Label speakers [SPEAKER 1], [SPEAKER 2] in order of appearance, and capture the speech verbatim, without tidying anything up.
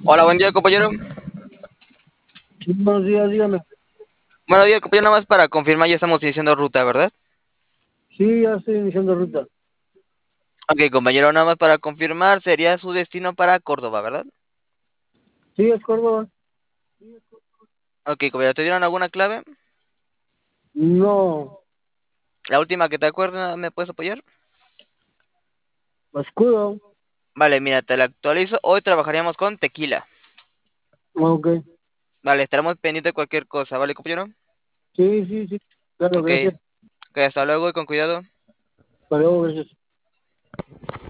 [SPEAKER 1] Hola, buen día, compañero.
[SPEAKER 2] Sí, buenos días, dígame.
[SPEAKER 1] Buenos días, compañero. Nada más para confirmar, ya estamos iniciando ruta, ¿verdad?
[SPEAKER 2] Sí, ya estoy iniciando ruta.
[SPEAKER 1] Ok, compañero, nada más para confirmar, sería su destino para Córdoba, ¿verdad?
[SPEAKER 2] Sí, es Córdoba.
[SPEAKER 1] Ok, compañero, ¿te dieron alguna clave?
[SPEAKER 2] No,
[SPEAKER 1] La última que te acuerdas, ¿me puedes apoyar?
[SPEAKER 2] escudo.
[SPEAKER 1] Vale, mira, te la actualizo. Hoy trabajaríamos con tequila.
[SPEAKER 2] Ok.
[SPEAKER 1] Vale, estaremos pendientes de cualquier cosa, ¿vale, compañero?
[SPEAKER 2] Sí, sí, sí. Claro,
[SPEAKER 1] Ok,
[SPEAKER 2] gracias.
[SPEAKER 1] ok, hasta luego y con cuidado.
[SPEAKER 2] Hasta luego, gracias.